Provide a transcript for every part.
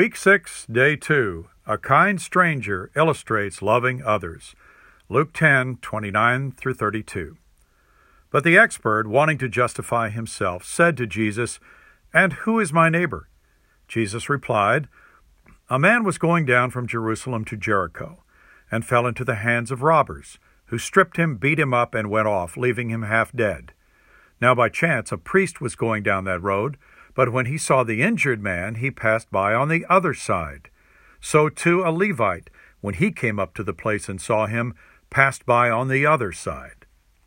Week 6, Day 2. A kind stranger illustrates loving others. Luke 10:29-32. But the expert, wanting to justify himself, said to Jesus, "And who is my neighbor?" Jesus replied, "A man was going down from Jerusalem to Jericho, and fell into the hands of robbers, who stripped him, beat him up, and went off, leaving him half dead. Now by chance a priest was going down that road, but when he saw the injured man, he passed by on the other side. So too a Levite, when he came up to the place and saw him, passed by on the other side."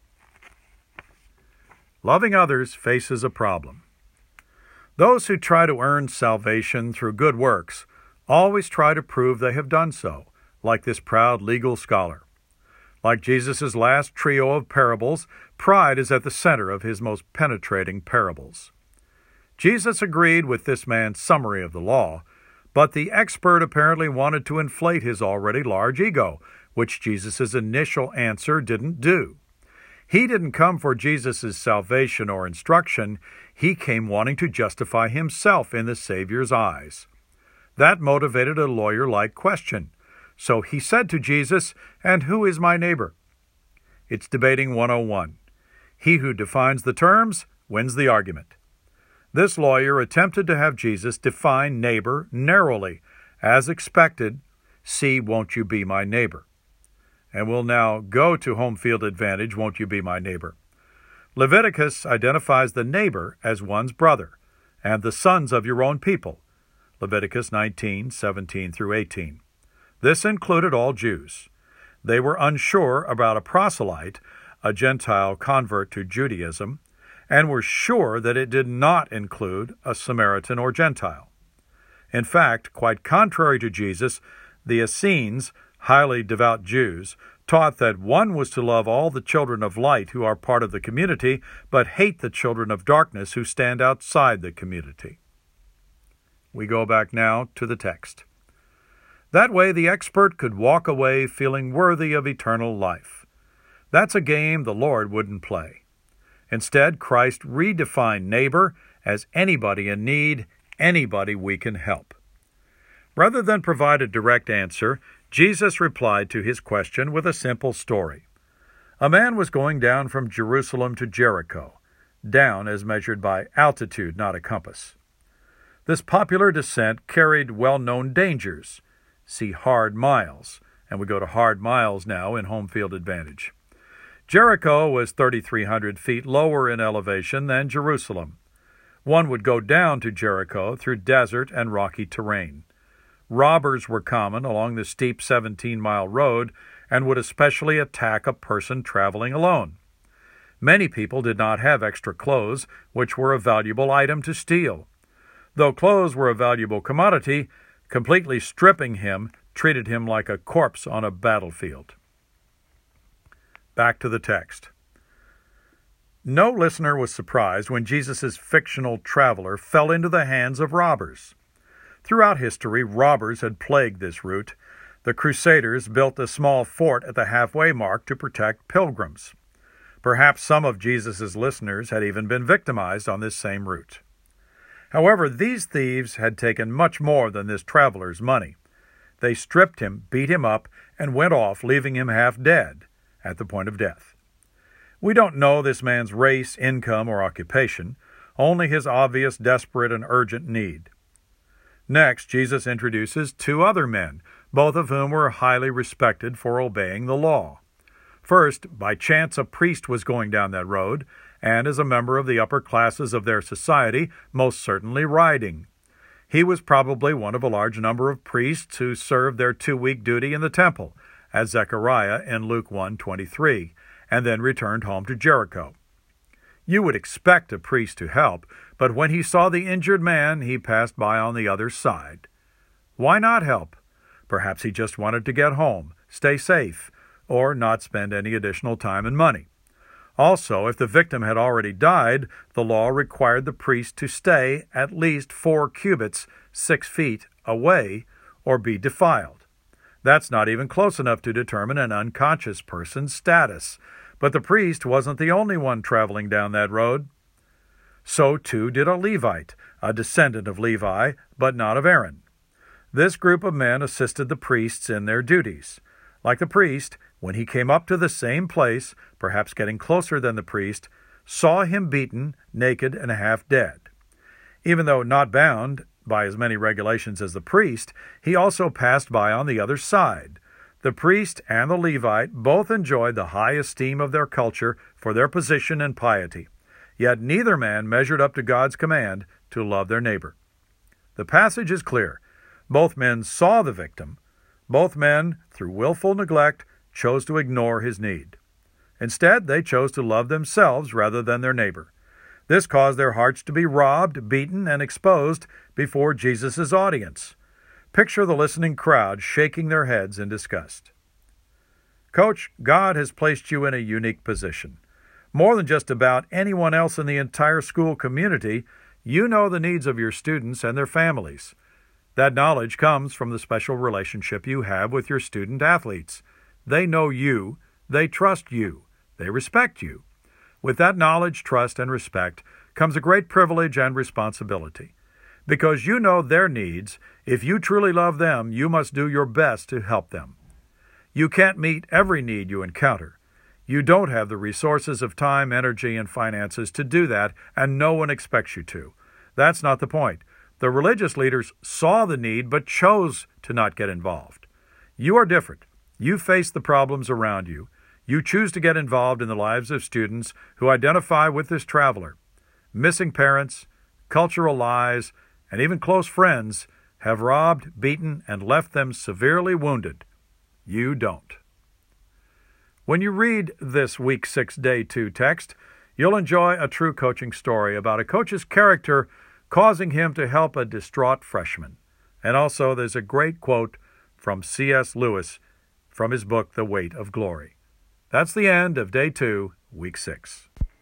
Loving others faces a problem. Those who try to earn salvation through good works always try to prove they have done so, like this proud legal scholar. Like Jesus' last trio of parables, pride is at the center of his most penetrating parables. Jesus agreed with this man's summary of the law, but the expert apparently wanted to inflate his already large ego, which Jesus' initial answer didn't do. He didn't come for Jesus' salvation or instruction. He came wanting to justify himself in the Savior's eyes. That motivated a lawyer-like question. So he said to Jesus, "And who is my neighbor?" It's debating 101. He who defines the terms wins the argument. This lawyer attempted to have Jesus define neighbor narrowly. As expected, see, "Won't you be my neighbor?" And we'll now go to home field advantage, "Won't you be my neighbor?" Leviticus identifies the neighbor as one's brother, and the sons of your own people. Leviticus 19:17-18. This included all Jews. They were unsure about a proselyte, a Gentile convert to Judaism, and were sure that it did not include a Samaritan or Gentile. In fact, quite contrary to Jesus, the Essenes, highly devout Jews, taught that one was to love all the children of light who are part of the community, but hate the children of darkness who stand outside the community. We go back now to the text. That way the expert could walk away feeling worthy of eternal life. That's a game the Lord wouldn't play. Instead, Christ redefined neighbor as anybody in need, anybody we can help. Rather than provide a direct answer, Jesus replied to his question with a simple story. A man was going down from Jerusalem to Jericho, down as measured by altitude, not a compass. This popular descent carried well-known dangers. See Hard Miles, and we go to Hard Miles now in Home Field Advantage. Jericho was 3,300 feet lower in elevation than Jerusalem. One would go down to Jericho through desert and rocky terrain. Robbers were common along the steep 17-mile road and would especially attack a person traveling alone. Many people did not have extra clothes, which were a valuable item to steal. Though clothes were a valuable commodity, completely stripping him treated him like a corpse on a battlefield. Back to the text. No listener was surprised when Jesus' fictional traveler fell into the hands of robbers. Throughout history, robbers had plagued this route. The Crusaders built a small fort at the halfway mark to protect pilgrims. Perhaps some of Jesus' listeners had even been victimized on this same route. However, these thieves had taken much more than this traveler's money. They stripped him, beat him up, and went off, leaving him half dead at the point of death. We don't know this man's race, income, or occupation, only his obvious, desperate, and urgent need. Next, Jesus introduces two other men, both of whom were highly respected for obeying the law. First, by chance a priest was going down that road, and as a member of the upper classes of their society, most certainly riding. He was probably one of a large number of priests who served their 2-week duty in the temple, as Zechariah in Luke 1:23, and then returned home to Jericho. You would expect a priest to help, but when he saw the injured man, he passed by on the other side. Why not help? Perhaps he just wanted to get home, stay safe, or not spend any additional time and money. Also, if the victim had already died, the law required the priest to stay at least 4 cubits, 6 feet, away, or be defiled. That's not even close enough to determine an unconscious person's status. But the priest wasn't the only one traveling down that road. So too did a Levite, a descendant of Levi, but not of Aaron. This group of men assisted the priests in their duties. Like the priest, when he came up to the same place, perhaps getting closer than the priest, saw him beaten, naked, and half dead. Even though not bound by as many regulations as the priest, he also passed by on the other side. The priest and the Levite both enjoyed the high esteem of their culture for their position and piety. Yet neither man measured up to God's command to love their neighbor. The passage is clear. Both men saw the victim. Both men, through willful neglect, chose to ignore his need. Instead, they chose to love themselves rather than their neighbor. This caused their hearts to be robbed, beaten, and exposed before Jesus' audience. Picture the listening crowd shaking their heads in disgust. Coach, God has placed you in a unique position. More than just about anyone else in the entire school community, you know the needs of your students and their families. That knowledge comes from the special relationship you have with your student athletes. They know you, they trust you, they respect you. With that knowledge, trust, and respect comes a great privilege and responsibility. Because you know their needs, if you truly love them, you must do your best to help them. You can't meet every need you encounter. You don't have the resources of time, energy, and finances to do that, and no one expects you to. That's not the point. The religious leaders saw the need but chose to not get involved. You are different. You face the problems around you. You choose to get involved in the lives of students who identify with this traveler. Missing parents, cultural lies, and even close friends have robbed, beaten, and left them severely wounded. You don't. When you read this Week 6, Day 2 text, you'll enjoy a true coaching story about a coach's character causing him to help a distraught freshman. And also there's a great quote from C.S. Lewis from his book, The Weight of Glory. That's the end of Day 2, Week 6.